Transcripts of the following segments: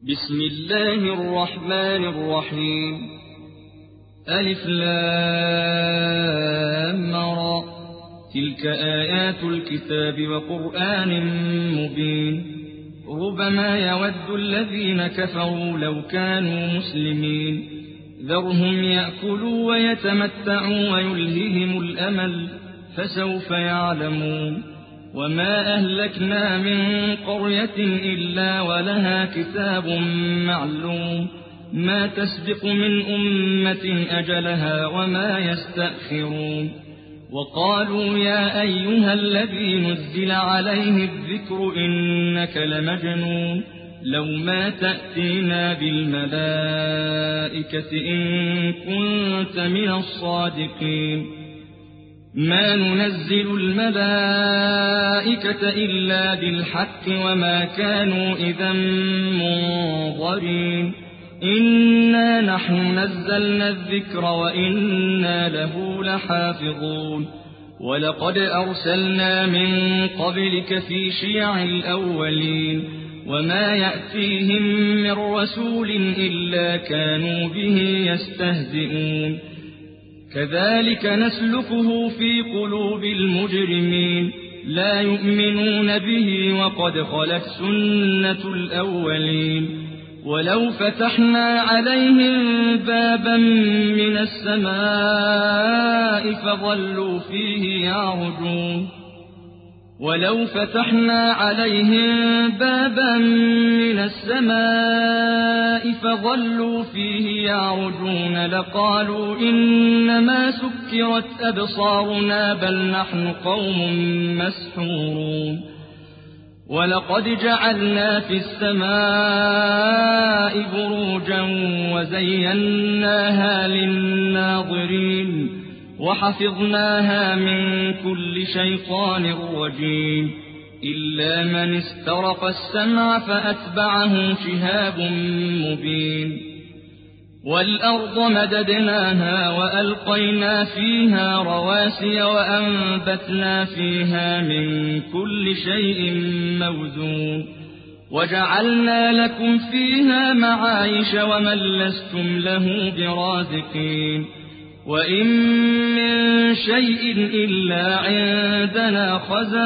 بسم الله الرحمن الرحيم. ألف لام را، تلك آيات الكتاب وقرآن مبين. ربما يود الذين كفروا لو كانوا مسلمين، ذرهم يأكلوا ويتمتعوا ويلههم الأمل، فسوف يعلمون. وما أهلكنا من قرية إلا ولها كتاب معلوم، ما تسبق من أمة أجلها وما يستأخرون. وقالوا يا أيها الذي نزل عليه الذكر إنك لمجنون، لو ما تأتينا بالملائكة إن كنت من الصادقين. ما ننزل الملائكة إلا بالحق وما كانوا إذا منظرين. إنا نحن نزلنا الذكر وإنا له لحافظون. ولقد أرسلنا من قبلك في شيع الأولين، وما يأتيهم من رسول إلا كانوا به يستهزئون. كذلك نسلكه في قلوب المجرمين، لا يؤمنون به وقد خلت سنة الأولين. ولو فتحنا عليهم بابا من السماء فظلوا فيه يعرجون ولو فتحنا عليهم بابا من السماء فظلوا فيه يعرجون لقالوا إنما سكرت أبصارنا بل نحن قوم مسحورون. ولقد جعلنا في السماء بروجا وزيناها للناظرين، وحفظناها من كل شيطان رجيم، إلا من استرق السمع فأتبعه شهاب مبين. والأرض مددناها وألقينا فيها رواسي وأنبتنا فيها من كل شيء موزون، وجعلنا لكم فيها معايش ومن لستم له برازقين. وإن من شيء إلا عندنا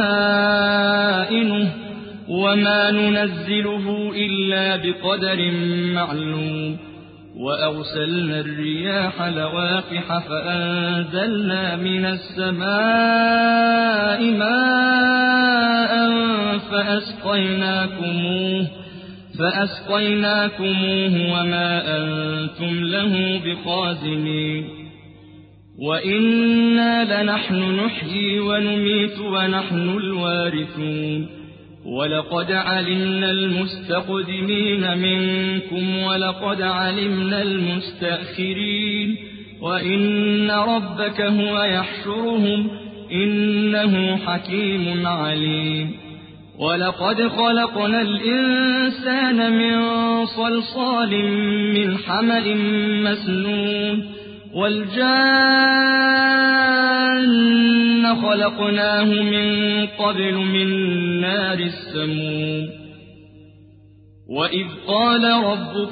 خزائنه وما ننزله إلا بقدر معلوم. وأرسلنا الرياح لواقح فأنزلنا من السماء ماء فأسقيناكموه وما أنتم له بخازنين. وإنا لنحن نحيي ونميت ونحن الوارثون. ولقد علمنا المستقدمين منكم ولقد علمنا المستأخرين، وإن ربك هو يحشرهم إنه حكيم عليم. ولقد خلقنا الإنسان من صلصال من حمأ مسنون، والجان خلقناه من قبل من نار السموم. وإذ قال ربك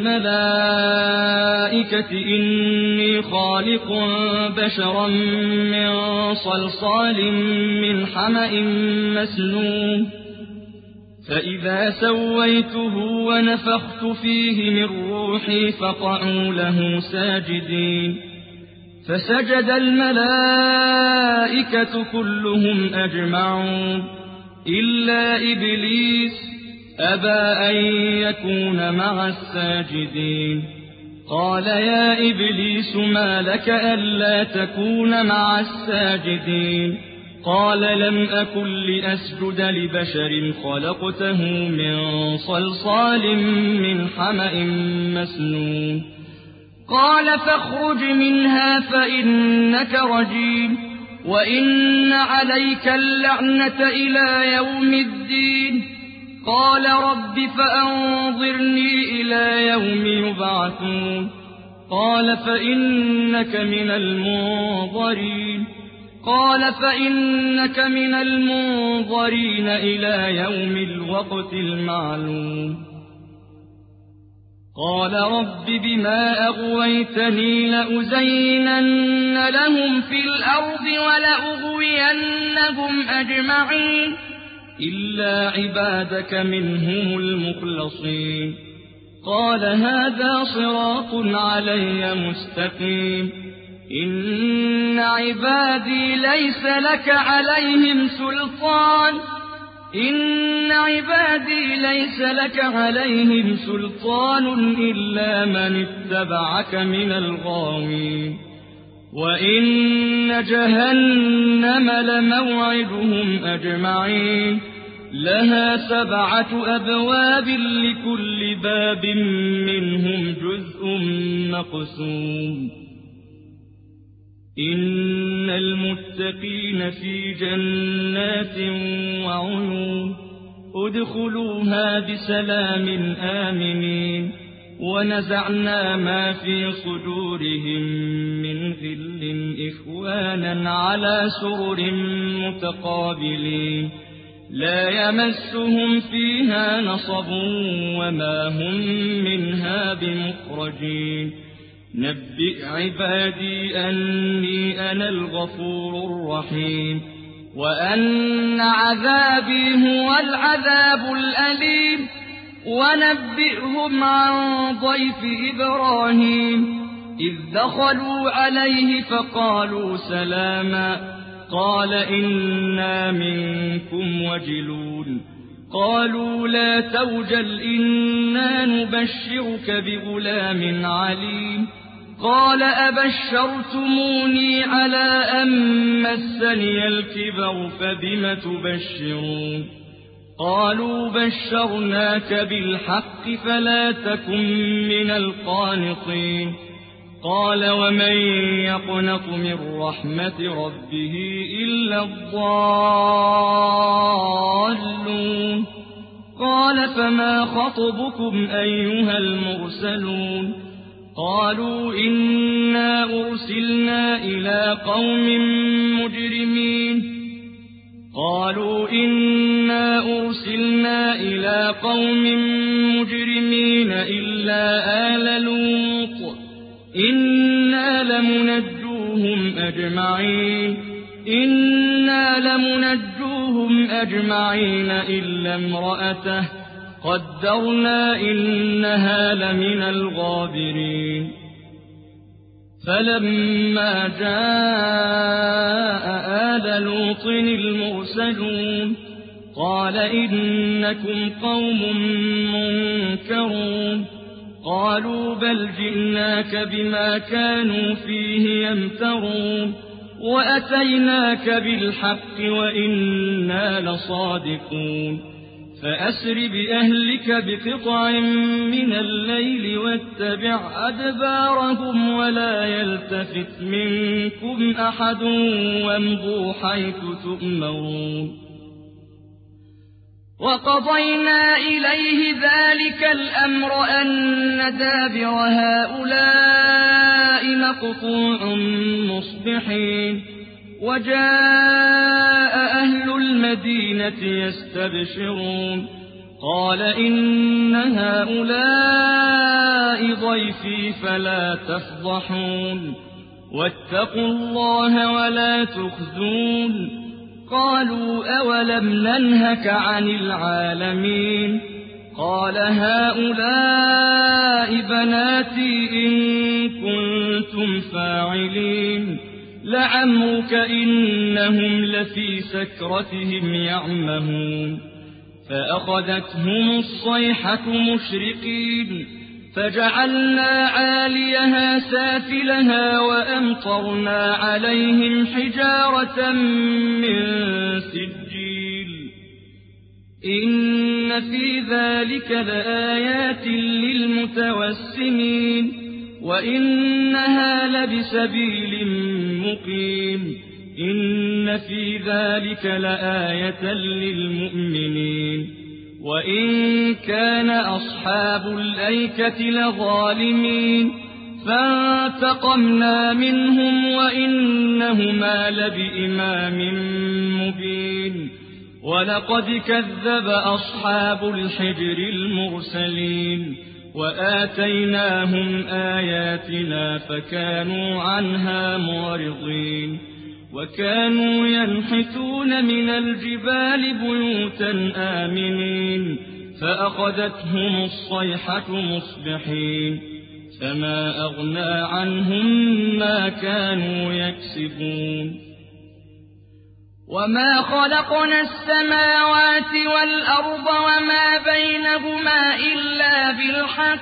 للملائكة إني خالق بشرا من صلصال من حمأ مسنون، فإذا سويته ونفخت فيه من روحي فقعوا له ساجدين. فسجد الملائكة كلهم أجمعون إلا إبليس أبى أن يكون مع الساجدين. قال يا إبليس ما لك ألا تكون مع الساجدين؟ قال لم أكن لأسجد لبشر خلقته من صلصال من حمأ مسنون. قال فاخرج منها فإنك رجيم، وإن عليك اللعنة إلى يوم الدين. قال رب فأنظرني إلى يوم يبعثون. قال فإنك من المنظرين إلى يوم الوقت المعلوم. قال رب بما أغويتني لأزينن لهم في الأرض ولأغوينهم أجمعين إلا عبادك منهم المخلصين قال هذا صراط علي مستقيم إن عبادي ليس لك عليهم سلطان إلا من اتبعك من الغاوين وإن جهنم لموعدهم أجمعين لها 7 أبواب لكل باب منهم جزء مقسوم إن المتقين في جنات وعيون ادخلوها بسلام آمنين ونزعنا ما في صدورهم من غل إخوانا على سرر متقابلين لا يمسهم فيها نصب وما هم منها بمخرجين نبئ عبادي أني أنا الغفور الرحيم وأن عذابي هو العذاب الأليم ونبئهم عن ضيف إبراهيم إذ دخلوا عليه فقالوا سلاما قال إنا منكم وجلون قالوا لا توجل إنا نبشرك بغلام عليم قال أبشرتموني على أن مسني الكبر فبم تبشرون قالوا بشرناك بالحق فلا تكن من القانطين قال ومن يقنط من رحمة ربه إلا الضالون قال فما خطبكم أيها المرسلون قالوا إنا أرسلنا إلى قوم مجرمين إلا آل لوط إنا لمنجوهم أجمعين إلا امرأته قدرنا إنها لمن الغابرين فلما جاء آل لوط المرسلون قال إنكم قوم منكرون قالوا بل جئناك بما كانوا فيه يمترون وأتيناك بالحق وإنا لصادقون فأسر بأهلك بقطع من الليل واتبع أدبارهم ولا يلتفت منكم أحد وامضوا حيث تؤمرون وقضينا إليه ذلك الأمر أن دابر هؤلاء مقطوع مصبحين وجاء أهل المدينة يستبشرون قال إن هؤلاء ضيفي فلا تفضحون واتقوا الله ولا تخزون قالوا أولم ننهك عن العالمين قال هؤلاء بناتي إن كنتم فاعلين لعمرك إنهم لفي سكرتهم يعمهون فأخذتهم الصيحة مشرقين فجعلنا عاليها سافلها وأمطرنا عليهم حجارة من سجيل إن في ذلك لآيات للمتوسمين وإنها لبسبيل مقيم إن في ذلك لآية للمؤمنين وإن كان أصحاب الأيكة لظالمين فانتقمنا منهم وإنهما لبإمام مبين ولقد كذب أصحاب الحجر المرسلين وآتيناهم آياتنا فكانوا عنها معرضين وكانوا ينحتون من الجبال بيوتا آمنين فأخذتهم الصيحة مصبحين فما أغنى عنهم ما كانوا يكسبون وما خلقنا السماوات والأرض وما بينهما إلا بالحق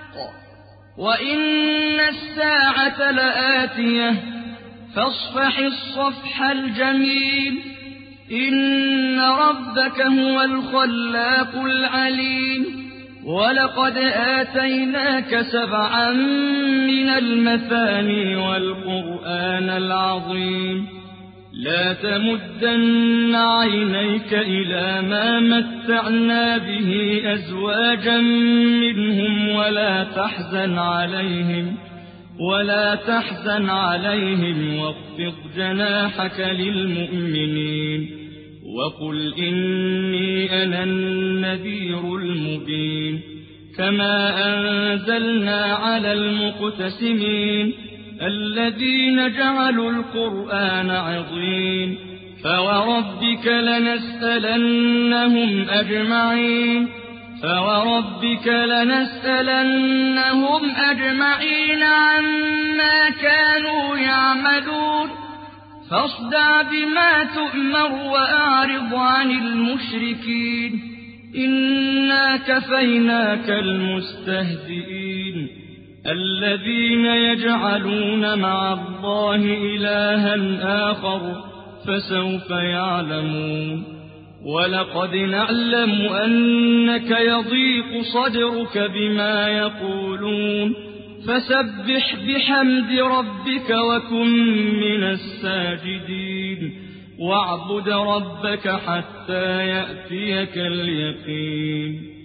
وإن الساعة لآتية فاصفح الصفح الجميل إن ربك هو الخلاق العليم ولقد آتيناك 7 من المثاني والقرآن العظيم لا تمدن عينيك إلى ما متعنا به أزواجا منهم ولا تحزن عليهم واخفض جناحك للمؤمنين وقل إني أنا النذير المبين كما أنزلنا على المقتسمين الذين جعلوا القرآن عضين فوربك لنسألنهم أجمعين عما كانوا يعملون فاصدع بما تؤمر وأعرض عن المشركين إنا كفيناك المستهزئين الذين يجعلون مع الله إلها آخر فسوف يعلمون ولقد نعلم أنك يضيق صدرك بما يقولون فسبح بحمد ربك وكن من الساجدين واعبد ربك حتى يأتيك اليقين